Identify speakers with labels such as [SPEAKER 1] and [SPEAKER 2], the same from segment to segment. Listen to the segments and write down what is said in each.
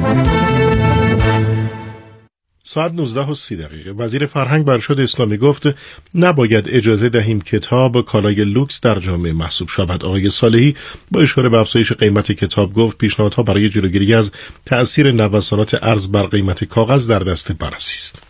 [SPEAKER 1] ساعت 19:30. وزیر فرهنگ و ارشاد اسلامی گفت نباید اجازه دهیم کتاب کالای لوکس در جامعه محسوب شود. آقای صالحی با اشاره به افزایش قیمت کتاب گفت پیشنهادها برای جلوگیری از تأثیر نوسانات ارز بر قیمت کاغذ در دست بررسی است.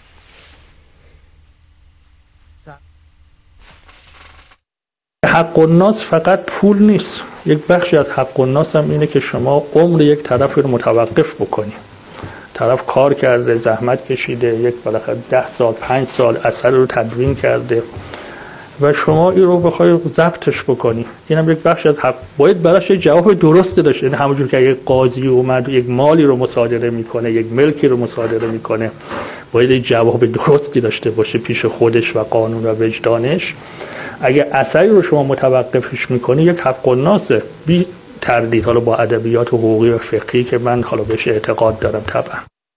[SPEAKER 2] حق الناس فقط پول نیست. یک بخشی از حق الناس هم اینه که شما عمر یک طرف رو متوقف بکنی. طرف کار کرده، زحمت کشیده، یک بالاخره 10 سال 5 سال اثر رو تدوین کرده و شما این رو بخوای ضبطش بکنی. اینم یک بخش از حق. باید براش جواب درست داشته. یعنی همونجور که یک قاضی اومد یک مالی رو مصادره میکنه، یک ملکی رو مصادره میکنه، باید جواب درستی داشته باشه پیش خودش و قانون و وجدانش. اگه اثری رو شما متوقفش میکنی یک حق الناسه، بی تردید، حالا با ادبیات حقوقی و فقهی که من حالا بهش اعتقاد دارم. طبعا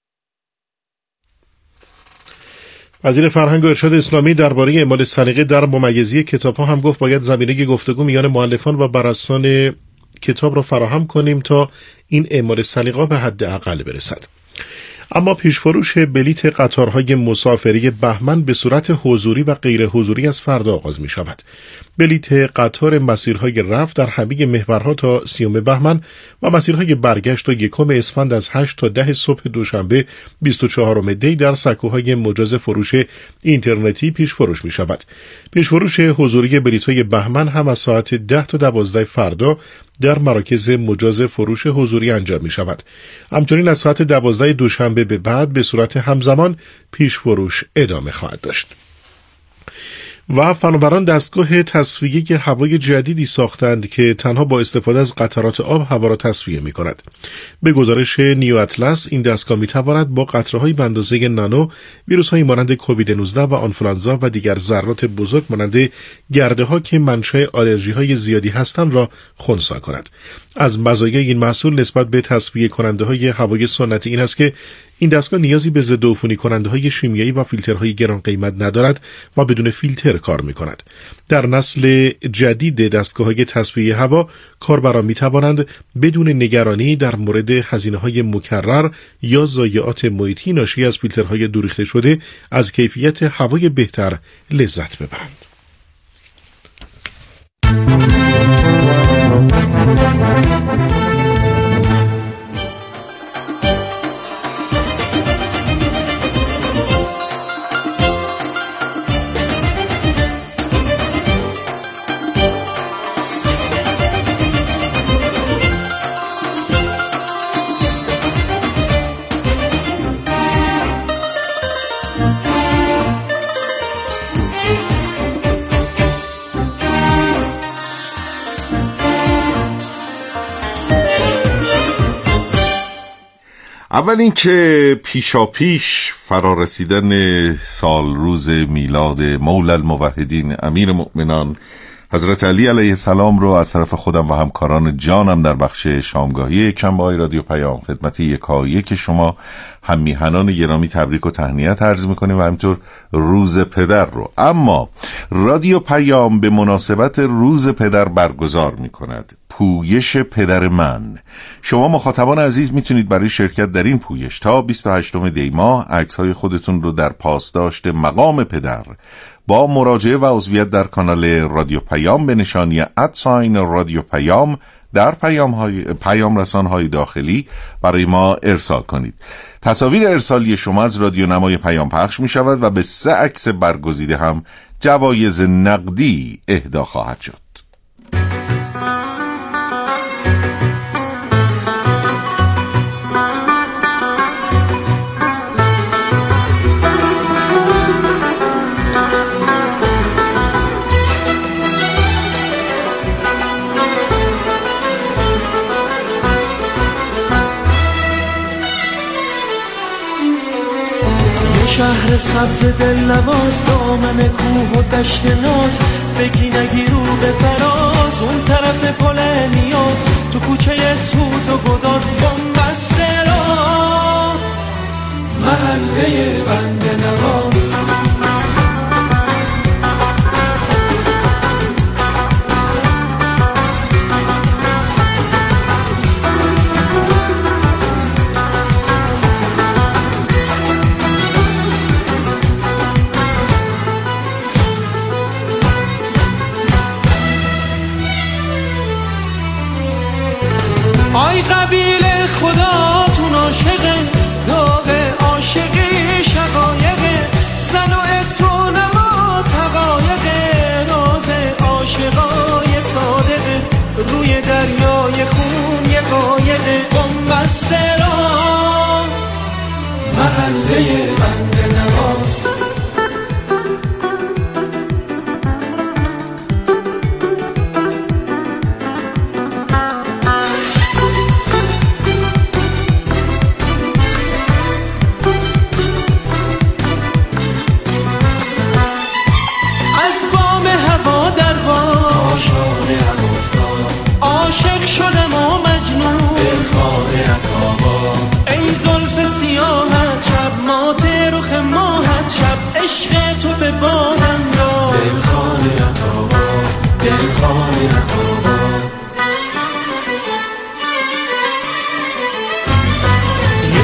[SPEAKER 1] وزیر فرهنگ و ارشاد اسلامی درباره اعمال سلیقه در ممیزی کتاب‌ها هم گفت باید زمینه گفتگو میان مؤلفان و بررسان کتاب را فراهم کنیم تا این اعمال سلیقه به حد اقل برسد. اما پیشفروش بلیت قطارهای مسافری بهمن به صورت حضوری و غیر حضوری از فردا آغاز می شود. بلیت قطار مسیرهای رفت در همه محورها تا 30 بهمن و مسیرهای برگشت تا 1 اسفند از 8 تا 10 صبح دوشنبه 24 دی در سکوهای مجاز فروش اینترنتی پیشفروش می شود. پیشفروش حضوری بلیت‌های بهمن هم از ساعت 10 تا 12 فردا در مراکز مجاز فروش حضوری انجام می شود. همچنین از ساعت 12 دوشنبه به بعد به صورت همزمان پیش فروش ادامه خواهد داشت. و فناوران دستگاه تصفیه هوای جدیدی ساختند که تنها با استفاده از قطرات آب هوا را تصفیه می کند. به گزارش نیو اطلس این دستگاه می تواند با قطره‌های به اندازه نانو ویروس‌های مانند کووید 19 و آنفولانزا و دیگر ذرات بزرگ مانند گرده‌ها که منشأ آلرژی‌های زیادی هستند را خنثی کند. از مزایای این محصول نسبت به تصفیه کننده‌های هوای سنتی این است که این دستگاه نیازی به ضد عفونی کننده‌های شیمیایی و فیلترهای گران قیمت ندارد و بدون فیلتر کار می‌کند. در نسل جدید دستگاه‌های تصفیه هوا کاربران می‌توانند بدون نگرانی در مورد هزینه‌های مکرر یا ضایعات محیطی ناشی از فیلترهای دوریخته شده از کیفیت هوای بهتر لذت ببرند.
[SPEAKER 3] اول این که پیشاپیش فرا رسیدن سال روز میلاد مولا الموحدین امیر مؤمنان حضرت علی علیه السلام رو از طرف خودم و همکاران جانم در بخش شامگاهی یکشنبه‌های رادیو پیام خدمت یکایک شما هم میهنان گرامی تبریک و تهنیت عرض میکنیم و همینطور روز پدر رو. اما رادیو پیام به مناسبت روز پدر برگزار میکند پویش پدر من. شما مخاطبان عزیز میتونید برای شرکت در این پویش تا 28 دی ماه عکس‌های خودتون رو در پاسداشت مقام پدر با مراجعه و عضویت در کانال رادیو پیام به نشانی رادیو پیام در پیام رسان‌های داخلی برای ما ارسال کنید. تصاویر ارسالی شما از رادیو نمای پیام پخش می شود و به 3 عکس برگزیده هم جوایز نقدی اهدا خواهد شد.
[SPEAKER 4] شهر سبز دل نواز دامن کوه و دشت ناز بگی نگی رو به فراز اون طرف پل نیاز تو کوچه سوز و گداز بنبست راز محله بند نواز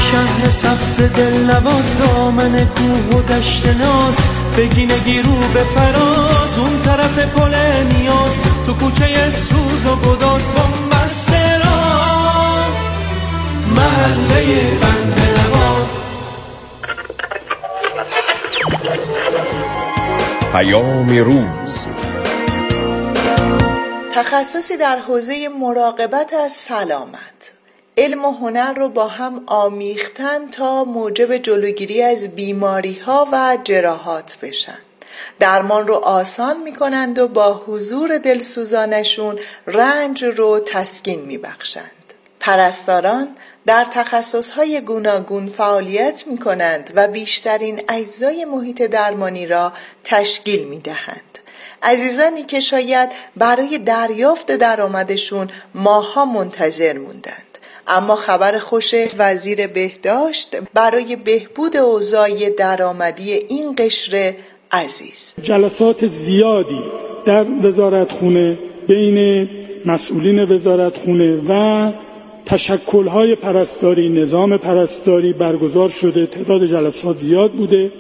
[SPEAKER 4] شهر سبز دل نواز، دامن کوه و دشت ناز، بگینگی رو به فراز، اون طرف پل نیاز، تو کوچه سوز و گداز، بنبست راه محله بند نواز.
[SPEAKER 5] پیام روز،
[SPEAKER 6] تخصصی در حوزه مراقبت از سلامت، علم و هنر رو با هم آمیختن تا موجب جلوگیری از بیماری‌ها و جراحات بشن. درمان رو آسان می‌کنند و با حضور دلسوزانشون رنج رو تسکین می‌بخشند. پرستاران در تخصص‌های گوناگون فعالیت می‌کنند و بیشترین اجزای محیط درمانی را تشکیل می‌دهند. عزیزانی که شاید برای دریافت درآمدشون ماه‌ها منتظر موندند، اما خبر خوش وزیر بهداشت برای بهبود اوضاع درآمدی این قشر عزیز.
[SPEAKER 7] جلسات زیادی در وزارتخونه بین مسئولین وزارتخونه و تشکل‌های پرستاری، نظام پرستاری برگزار شده. تعداد جلسات زیاد بوده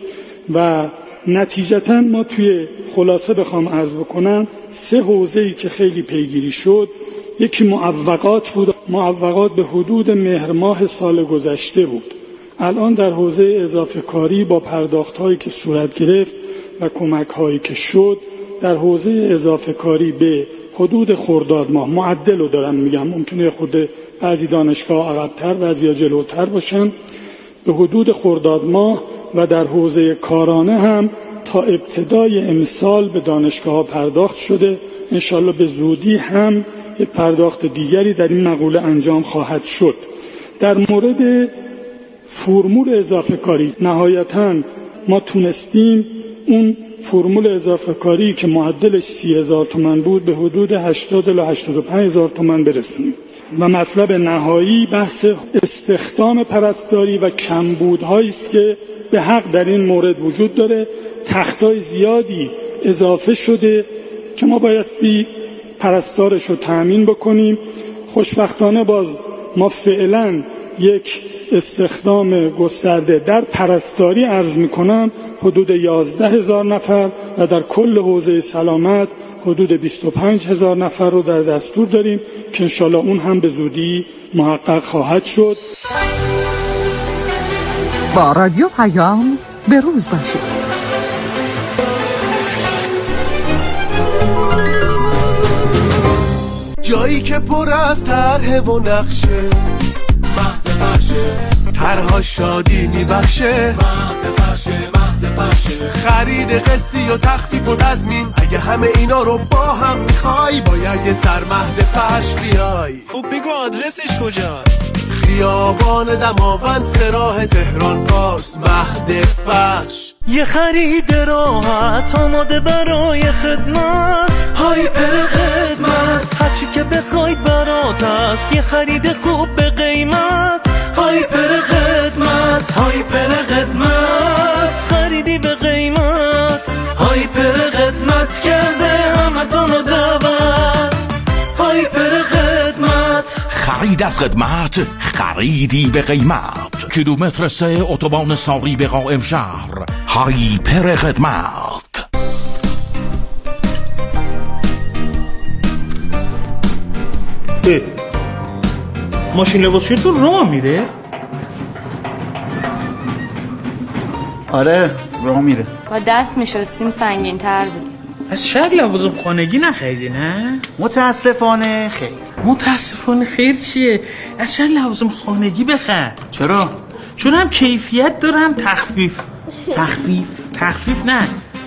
[SPEAKER 7] و نتیجتاً ما توی خلاصه بخوام عرض بکنم 3 حوزه‌ای که خیلی پیگیری شد. یکی معوقات بود. معوقات به حدود مهر ماه سال گذشته بود. الان در حوزه اضافه کاری با پرداخت‌هایی که صورت گرفت و کمک‌هایی که شد در حوزه اضافه کاری به حدود خرداد ماه، معدل رو دارم میگم، ممکنه خود بعضی دانشگاه عقب‌تر بعضی جلوتر باشن، به حدود خرداد ماه و در حوزه کارانه هم تا ابتدای امسال به دانشگاه‌ها پرداخت شده. انشالله به زودی هم یک پرداخت دیگری در این مقوله انجام خواهد شد. در مورد فرمول اضافه کاری نهایتاً ما تونستیم اون فرمول اضافه کاری که معدلش 30,000 تومان بود به حدود 80 الی 85,000 تومان برسونیم و مطلب نهایی بحث استخدام پرستاری و کمبودهایی است که به حق در این مورد وجود داره. تختای زیادی اضافه شده که ما بایستی پرستارش رو تأمین بکنیم. خوشبختانه باز ما فعلا یک استخدام گسترده در پرستاری عرض میکنم حدود 11,000 نفر و در کل حوزه سلامت حدود 25,000 نفر رو در دستور داریم که انشالله اون هم به زودی محقق خواهد شد.
[SPEAKER 8] با رادیو پیام به روز باشید.
[SPEAKER 4] جایی که پر از طرح و نقشه، مهد فرشه، طرها شادی میبخشه، مهد فرشه، خرید قسطی و تخفیف و تضمین. اگه همه اینا رو با هم میخوای باید یه سر مهد فرش بیای. خب بگو آدرسش کجاست؟ خیابان دماوند سراح تهران پارس، مهد فرش. یه خرید راحت آماده برای خدمت، هایپر خدمت، هرچی که بخوای برات است. یه خرید خوب به قیمت، هایپر خدمت، هایپر خدمت، خریدی به قیمت، هایپر خدمت کرده همتون دعوت، هایپر خدمت.
[SPEAKER 9] خرید از خدمت، خریدی به قیمت. کیلومتر 3 اتوبان ساری به قائم شهر، هایپر خدمت.
[SPEAKER 2] ماشین لباسشویی تو راه میره؟
[SPEAKER 10] آره راه میره.
[SPEAKER 11] با دست میشستیم سنگین تر بود.
[SPEAKER 2] از شهر لوازم خانگی نخریدی نه؟
[SPEAKER 10] متاسفانه خیر.
[SPEAKER 2] متاسفانه خیر چیه؟ از شهر لوازم خانگی بخر.
[SPEAKER 10] چرا؟
[SPEAKER 2] چون هم کیفیت داره هم تخفیف. تخفیف نه،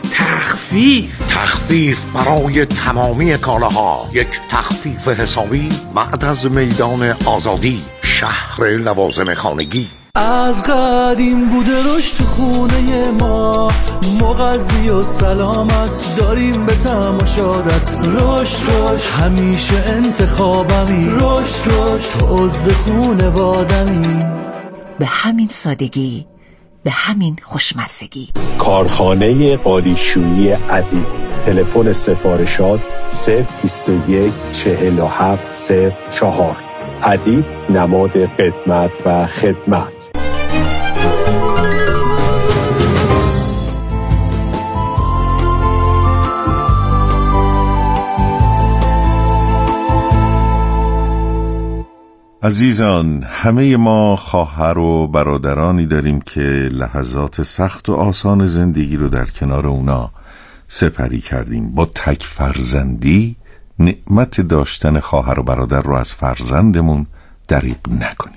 [SPEAKER 9] تخفیف برای تمامی کالاها. یک تخفیف حسابی بعد از میدان آزادی، شهر لوازم خانگی.
[SPEAKER 4] از قدیم بوده رشد تو خونه ما، مغذی و سلامت داریم به تماشادت. رشد همیشه انتخابمی، رشد تو عضو خونوادمی.
[SPEAKER 8] به همین سادگی، به همین خوشمزگی.
[SPEAKER 5] کارخانه قالیشویی ادیب. تلفن سفارشات 021 47 04. ادیب نماد قدمت و خدمت.
[SPEAKER 3] عزیزان، همه ما خواهر و برادرانی داریم که لحظات سخت و آسان زندگی رو در کنار اونا سپری کردیم. با تک فرزندی نعمت داشتن خواهر و برادر رو از فرزندمون دریغ نکنیم.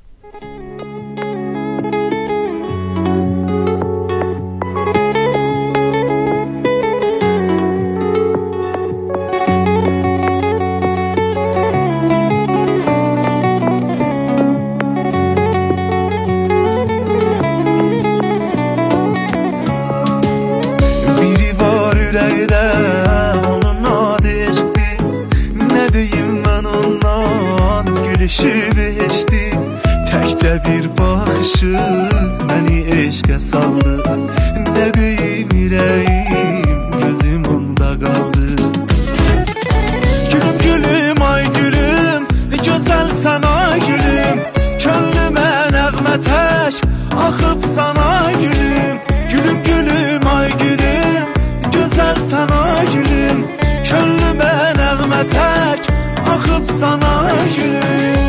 [SPEAKER 4] Bir bakışı beni eşke saldı. Ne diyeyim yüreğim gözüm onda kaldı. Gülüm gülüm ay gülüm, güzel sana gülüm. Könlüme nəğmə tək axıb sana gülüm. Gülüm gülüm ay gülüm, güzel sana gülüm. Könlüme nəğmə tək axıb sana gülüm.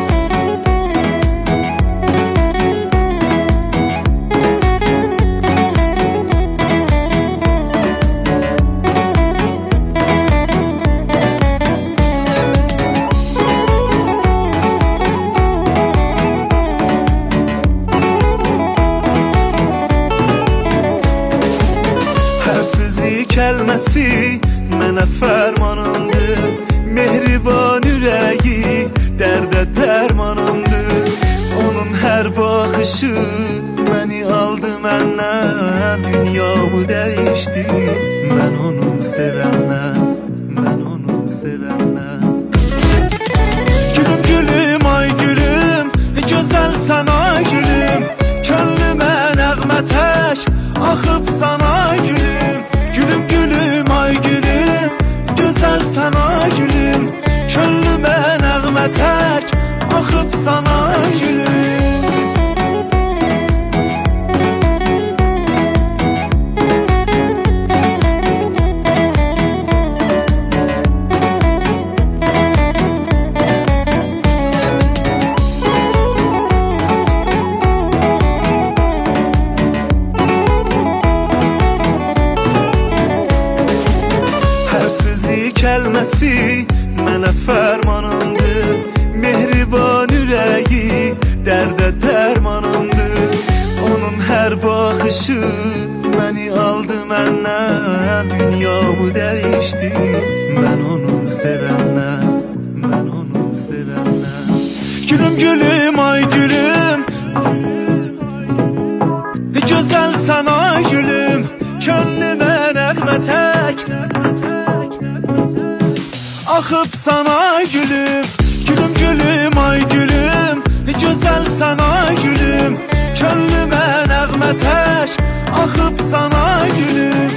[SPEAKER 4] Kəlməsi mənə fərmanımdır. Mehriban ürəyi dərdə dərmanımdır. Onun hər baxışı məni aldı məndən. Dünyamı dəyişdi mən onu sevəndən. Mən onu sevəndən. Gülüm gülüm ay gülüm, gözəl sana gülüm. Könlümə nəğmə tək axıb sana gülüm. Gülüm gülüm ay gülüm, güzel sana gülüm. Könlüme nəğmə tək axıb sana gülüm. Kəlməsi mənə fərmanımdır. Mehriban ürəyi dərdə dərmanımdır. Onun hər baxışı məni aldı məndən. Dünyamı dəyişdi mən onu sevəndən. Mən onu sevəndən. Gülüm gülüm ay gülüm, gözəl sana gülüm. Könlümə nəğmə tək axıb sana gülüm. Gülüm gülüm ay gülüm, güzel sana gülüm. Könlüme nəğmə tək axıb sana gülüm.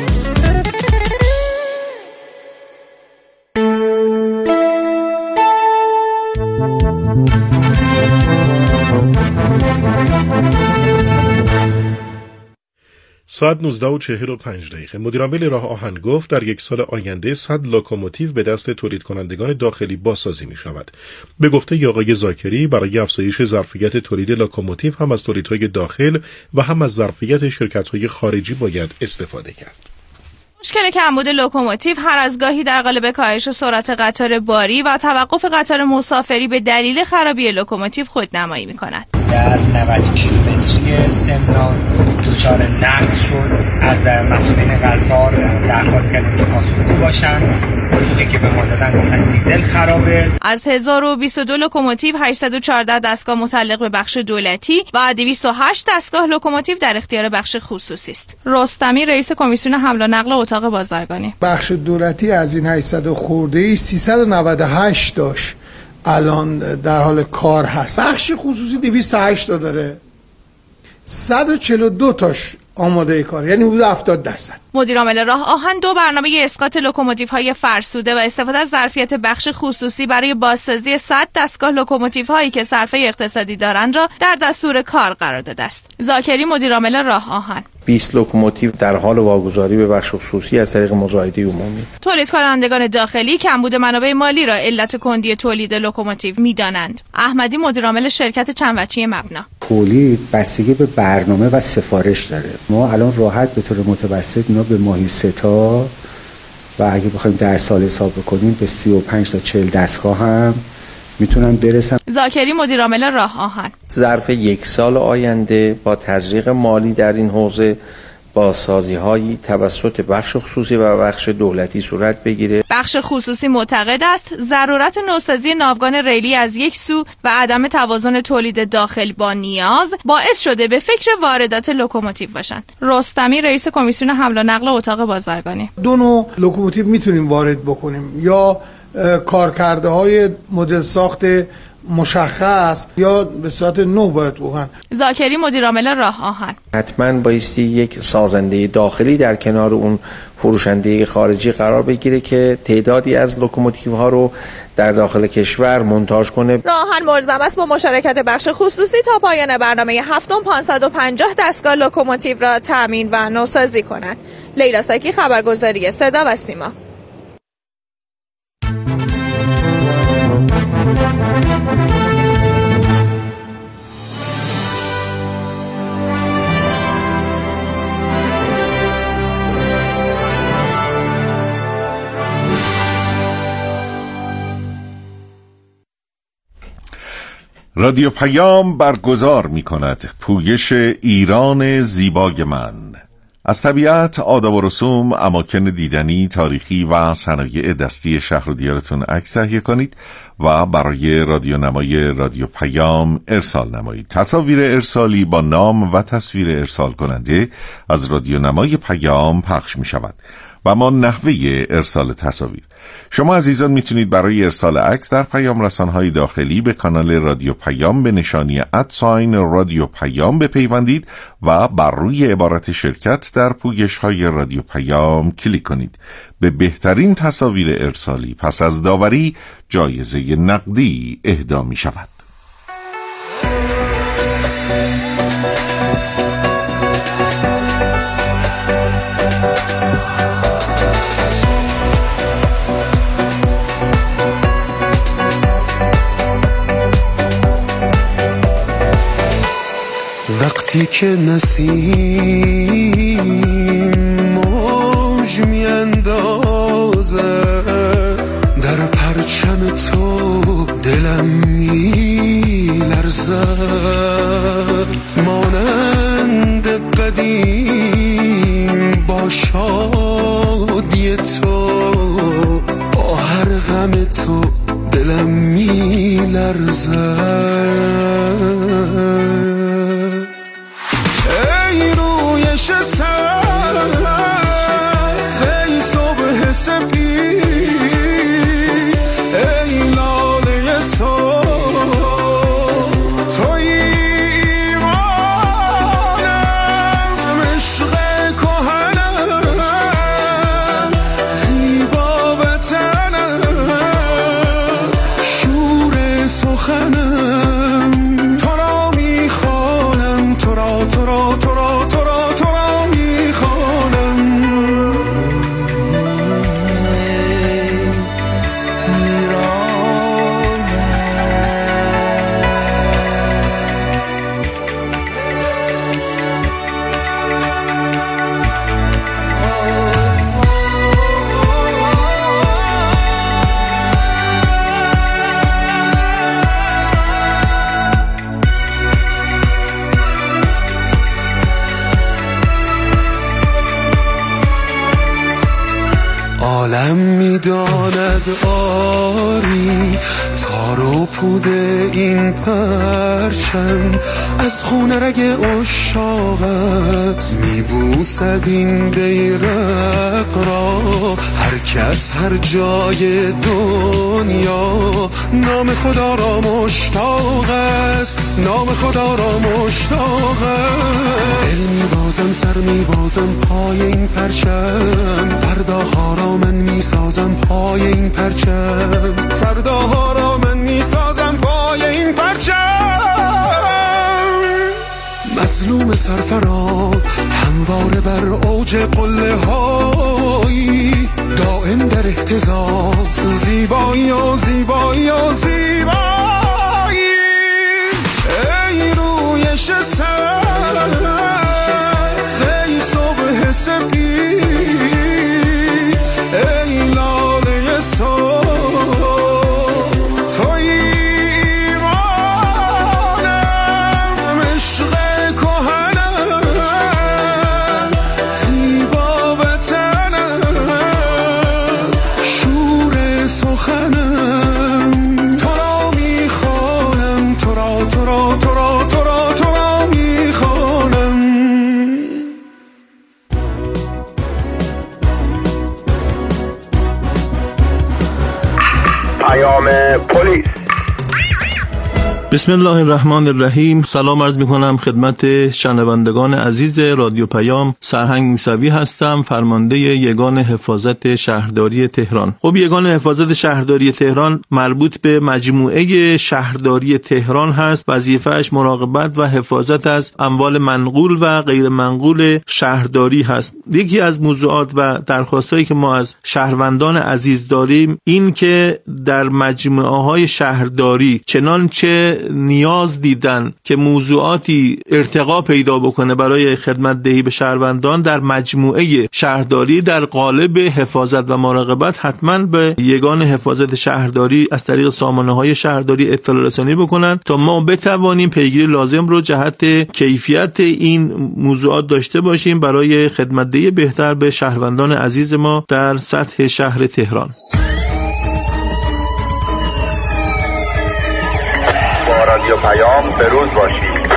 [SPEAKER 1] ساعت 19:45 مدیرعامل راه آهن گفت در یک سال آینده 100 لوکوموتیو به دست تولید کنندگان داخلی بازسازی می شود. به گفته آقای زاکری برای افزایش ظرفیت تولید لوکوموتیو هم از تولیدهای داخل و هم از ظرفیت شرکت‌های خارجی باید استفاده کرد.
[SPEAKER 12] مشکل کمبود لوکوموتیو هر از گاهی در قالب کاهش سرعت قطار باری و توقف قطار مسافری به دلیل خرابی لوکوموتیو خودنمایی می‌کند.
[SPEAKER 13] در 90 کیلومتری سمنان دچار نقص شد. از مسئولین قطار درخواست کردیم که پاسخگو باشن. پاسخی که به ما دادن گفتن دیزل خرابه.
[SPEAKER 12] از 1022 لوکوموتیو 814 دستگاه متعلق به بخش دولتی و 208 دستگاه لوکوموتیو در اختیار بخش خصوصی است. رستمی رئیس کمیسیون حمل و نقل اتاق بازرگانی:
[SPEAKER 14] بخش دولتی از این 800 خورده 398 داشت الان در حال کار هست. بخش خصوصی 208 تا داره، 142 تاش آماده کار، یعنی حدود 70%.
[SPEAKER 12] مدیرعامل راه آهن 2 برنامه اسقاط لوکوموتیوهای فرسوده و استفاده از ظرفیت بخش خصوصی برای بازسازی 100 دستگاه لوکوموتیوهایی که صرفه اقتصادی دارند را در دستور کار قرار داده است. زاکری مدیرعامل راه آهن:
[SPEAKER 15] 20 لوکوموتیو در حال واگذاری به بخش خصوصی از طریق مزایده عمومی.
[SPEAKER 12] تولید کنندگان داخلی کمبود منابع مالی را علت کندی تولید لوکوموتیو می‌دانند. احمدی مدیرعامل شرکت چندوجهی مبنا:
[SPEAKER 16] تولید بستگی به برنامه و سفارش داره. ما الان راحت به طور متوسط اینا به ماهی 3 تا و اگه بخوایم در سال حساب بکنیم به 35 تا 40 دستگاه هم میتونن برسن.
[SPEAKER 12] زاکری مدیرعامل راه آهن:
[SPEAKER 15] ظرف 1 سال آینده با تزریق مالی در این حوزه با سازی‌هایی توسط بخش خصوصی و بخش دولتی صورت بگیره.
[SPEAKER 12] بخش خصوصی معتقد است ضرورت نوسازی ناوگان ریلی از یک سو و عدم توازن تولید داخل با نیاز باعث شده به فکر واردات لوکوموتیو باشند. رستمی رئیس کمیسیون حمل و نقل اتاق بازرگانی:
[SPEAKER 14] 2 نوع لوکوموتیو میتونیم وارد بکنیم، یا کارکرده‌های مدل ساخت مشخص یا به صورت نو وارد بکنن.
[SPEAKER 12] زاکری مدیرعامل راه آهن:
[SPEAKER 15] حتما بایستی یک سازنده داخلی در کنار اون فروشنده خارجی قرار بگیره که تعدادی از لوکوموتیوها رو در داخل کشور مونتاژ کنه.
[SPEAKER 12] راه آهن ملزم است با مشارکت بخش خصوصی تا پایان برنامه 550 دستگاه لوکوموتیو را تامین و نوسازی کند. لیلا ساکی، خبرگزاری صدا و سیما.
[SPEAKER 3] رادیو پیام برگزار می کند پویش ایران زیبای من. از طبیعت، آداب و رسوم، اماکن دیدنی، تاریخی و صنایع دستی شهر و دیارتون عکس تهیه کنید و برای رادیونمای رادیو پیام ارسال نمایید. تصاویر ارسالی با نام و تصویر ارسال کننده از رادیونمای پیام پخش می شود و ما نحوه ارسال تصاویر. شما عزیزان میتونید برای ارسال عکس در پیام رسانهای داخلی به کانال رادیو پیام به نشانی @رادیو پیام بپیوندید و بر روی عبارت شرکت در پویش‌های رادیو پیام کلیک کنید. به بهترین تصاویر ارسالی پس از داوری جایزه نقدی اهدا می شود.
[SPEAKER 17] وقتی که نسیم موج میاندازه در پرچم تو دلم میلرزد، مانند قدیم با شادی تو، با هر غم تو دلم میلرزد. عالم میداند آری تار و پود این پرچم، از خون رگ عشاقت میبوسد این بیرق را هر کس هر جای دنیا. نام خدا را مشتاق است، نام خدا را مشتاق است. دل میبازم، سر میبازم پای این پرچم، فرداها را من میسازم پای این پرچم، فرداها را من میسازم پای این پرچم. مظلوم سرفراز همواره بر اوج قله هایی دائم در اهتزاز زیبایی و زیبایی و زیبایی ای رویش سر ای صبح سپید ای لاله صبح
[SPEAKER 18] پلیس. بسم الله الرحمن الرحیم. سلام عرض میکنم خدمت شنوندگان عزیز رادیو پیام. سرهنگ موسوی هستم، فرمانده یگان حفاظت شهرداری تهران. خب یگان حفاظت شهرداری تهران مربوط به مجموعه شهرداری تهران هست. وظیفه‌اش مراقبت و حفاظت از اموال منقول و غیر منقول شهرداری هست. یکی از موضوعات و درخواستایی که ما از شهروندان عزیز داریم این که در مجموعه‌های شهرداری چنانچه نیاز دیدن که موضوعاتی ارتقا پیدا بکنه برای خدمت دهی به شهروندان در مجموعه شهرداری در قالب حفاظت و مراقبت حتما به یگان حفاظت شهرداری از طریق سامانه‌های شهرداری اطلاع رسانی بکنن تا ما بتوانیم پیگیری لازم رو جهت کیفیت این موضوعات داشته باشیم برای خدمت دهی بهتر به شهروندان عزیز ما در سطح شهر تهران. رادیو پیام بروز باشید.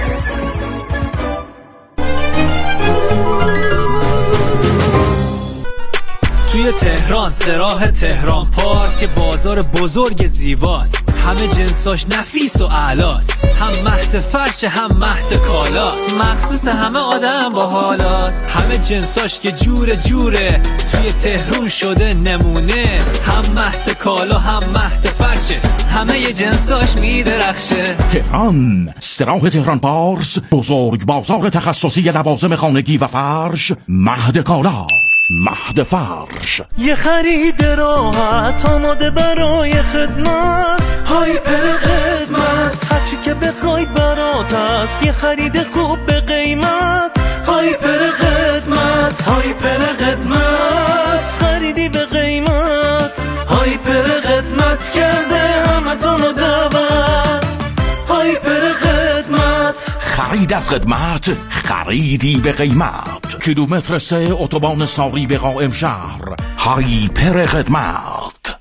[SPEAKER 4] توی تهران سراح تهران پارس که بازار بزرگ زیباست، همه جنساش نفیس و اعلاست، هم مهد فرش هم مهد کالاست، مخصوص همه آدم با حالاست، همه جنساش که جور جوره توی تهران شده نمونه، هم مهد کالا هم مهد فرشه، همه ی جنساش میدرخشه.
[SPEAKER 9] تهران سراح تهران پارس، بزرگ بازار تخصصی لوازم خانگی و فرش، مهد کالا مهد فرش.
[SPEAKER 4] یه خرید راحت آماده برای خدمت، هایپر خدمت، هرچی که بخواید برات است، یه خرید خوب به قیمت، هایپر خدمت، هایپر خدمت، خریدی به قیمت، هایپر خدمت کرده همتون رو دعوت، هایپر خدمت.
[SPEAKER 9] خرید از خدمت، خریدی به قیمت. کیلومتر 3 اتوبان ساری به قائم شهر، هایپر خدمت.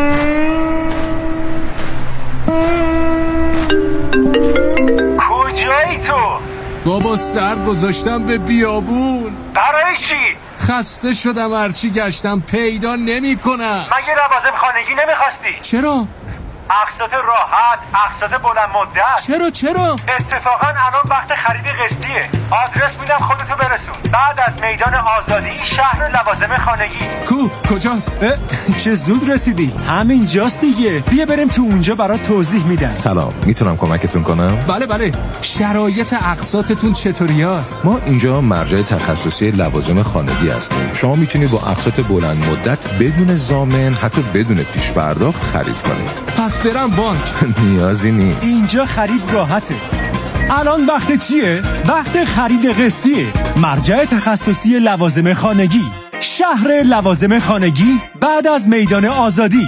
[SPEAKER 19] کجایی تو؟
[SPEAKER 20] بابا سر گذاشتم به بیابون.
[SPEAKER 19] برای چی؟
[SPEAKER 20] خسته شدم، هرچی گشتم پیدا نمی کنم.
[SPEAKER 19] مگه لوازم خانگی نمیخواستی؟
[SPEAKER 20] چرا؟
[SPEAKER 19] اقساط راحت، اقساط بلند مدت.
[SPEAKER 20] چرا؟
[SPEAKER 19] اتفاقا الان وقت خرید قسطیه. آدرس میدم خودتو برسون. بعد از میدان آزادی شهر لوازم خانگی.
[SPEAKER 20] کجاست؟
[SPEAKER 21] چه زود رسیدی؟ همین جاست دیگه. بیا بریم تو اونجا برات توضیح میدم.
[SPEAKER 22] سلام، میتونم کمکتون کنم؟
[SPEAKER 20] بله. شرایط اقساطتون چطوریاست؟
[SPEAKER 22] ما اینجا مرجع تخصصی لوازم خانگی هستیم. شما میتونید با اقساط بلند مدت بدون ضامن، حتی بدون پیش پرداخت خرید کنید.
[SPEAKER 20] پس برم بانک؟
[SPEAKER 22] نیازی نیست.
[SPEAKER 21] اینجا خرید راحته. الان وقت چیه؟ وقت خرید قسطیه. مرجع تخصصی لوازم خانگی، شهر لوازم خانگی بعد از میدان آزادی.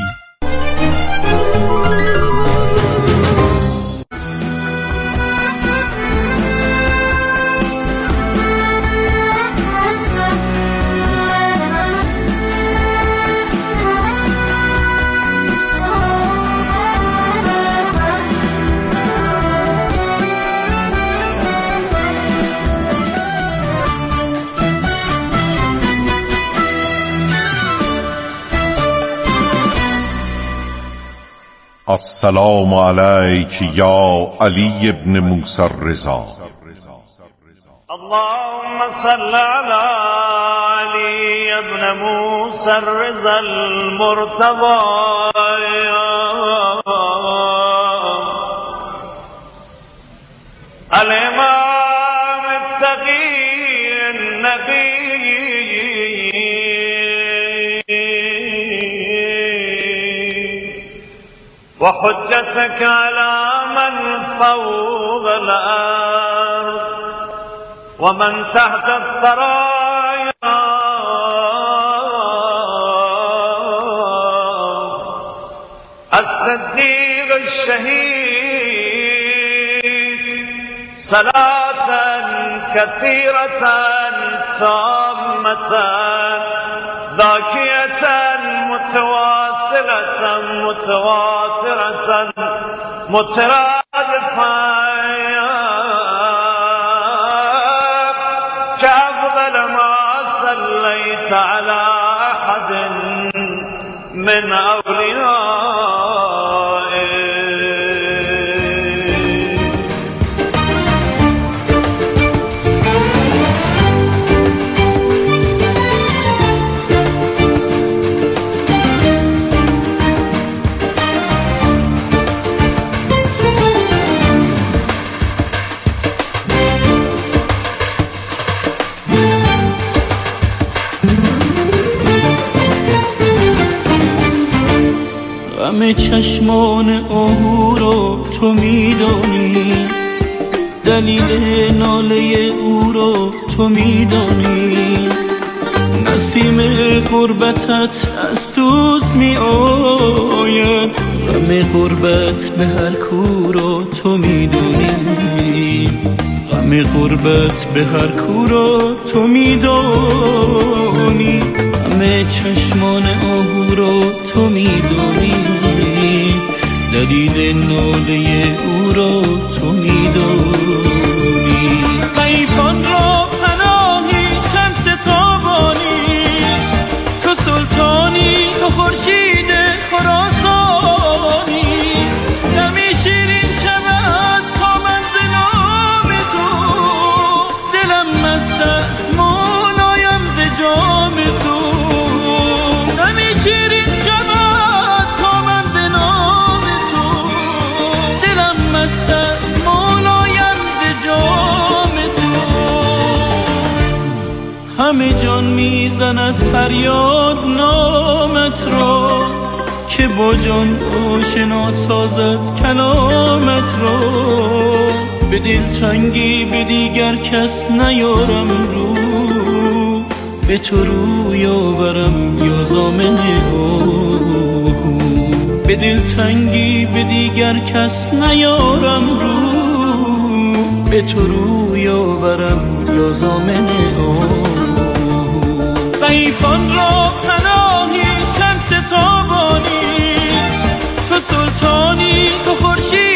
[SPEAKER 3] السلام علیک یا علی ابن موسی الرضا.
[SPEAKER 23] اللهم صل علی علی ابن موسی الرضا المرتضی. الامام وحجتك على من فوق الأرض ومن تحت الثرايا الصديق الشهيد صلاة كثيرة تامة ذاكية متواصلة متواترة مترادفة كأفضل ما صليت على أحد من أوليائك.
[SPEAKER 4] غم چشمان او رو تو میدانی، دلیل ناله او رو تو میدانی، نسیم غربتت از دوست می آید، غم غربت به هر کو رو تو میدانی، غم غربت به هر کو رو تو میدانی، غم چشمان او رو تو میدانی، دلیل ناله او رو تو میدانی. ضعیفان را پناهی شمس تابانی، تو سلطانی تو خورشید خراسانی، دمی شیرین شود کامن ز نام تو، دلم مست است مولایم ز جام تو، دمی شیرین شود کامن ز نام تو، دلم مست است مولایم ز جام تو. همه جان میزند فریاد نامت را، که با جان آشنا سازد کلامت را، به دلتنگی به دیگر کس نیارم رو، به تو روی آورم یا ضامن آهو، به دلتنگی به دیگر کس نیارم رو، به تو روی آورم یا ضامن آهو. ضعیفان را پناهی شمس تابانی، تو سلطانی تو خورشید